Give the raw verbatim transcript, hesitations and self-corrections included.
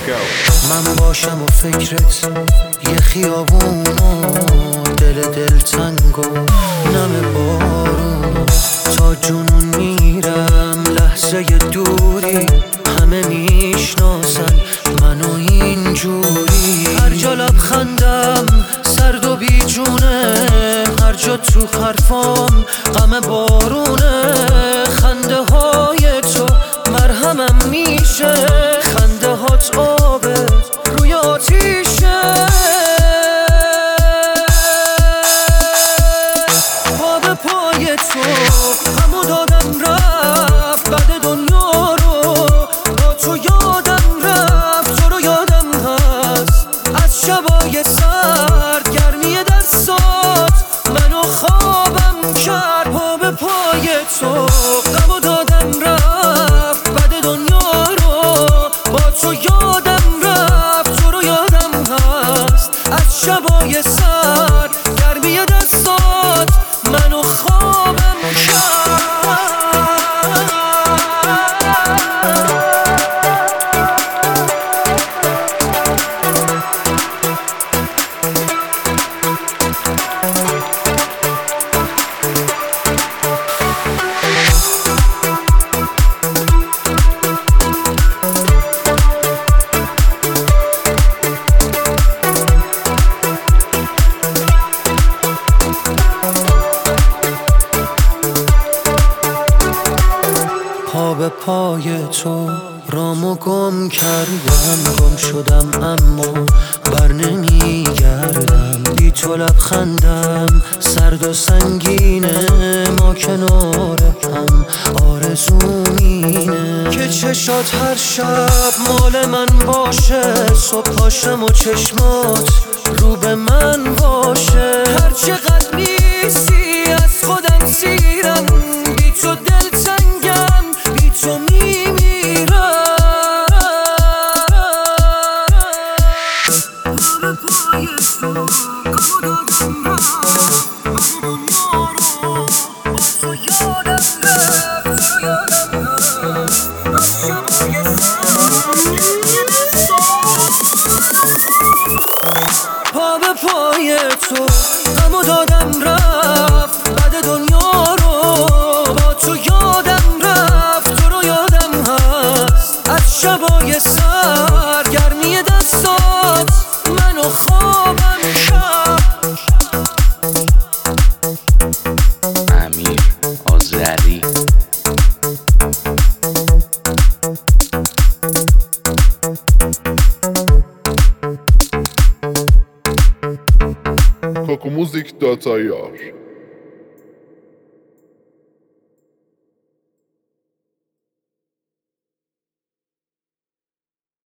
من باشم و فکرت یه خیابونو، دل دل تنگ و نم بارونو، تا جنون میرم لحظه دوری، همه میشناسن منو اینجوری. هر جا لبخندم سرد و بیجونه، هر جا تو حرفام غم بارونه. خنده های تو مرهمم میشه، خنده هات آبه روی آتیشه. پا به پای تو همو دادم رفت، بعد دنیا رو با تو یادم رفت. تو رو یادم هست از شبای سرد، گرمی دستات منو خوابم کرد. پا به پای تو غمو دادم رفت، بعد دنیا رو با تو یادم رفت. تو رو یادم هست از شبای سرد، گرمی دستات منو خوابم کرد. پا به پای تو رامو گم کردم، گم شدم اما بر نمیگردم. بی تو لبخندم سرد و سنگینه، ما کنار هم آرزومینه که چشات هر شب مال من باشه. صبح پاشم و چشمات رو به من باشه. هر چقدر نیستی از خودم سیرم، بی تو دل تنگم، بی تو میمیرم. پا به پای تو غمو دادم رفت، بعد دنیا رو با تو یادم رفت. تو رو یادم هست از شبای سرد، گرمی دستات. پا به پای تو غمو دادم رفت، بعد دنیا رو با تو یادم رفت. تو رو یادم هست از شبای سرد، گرمی دستات منو خوابم کرد. امیر آذری. kokomuzik dot i r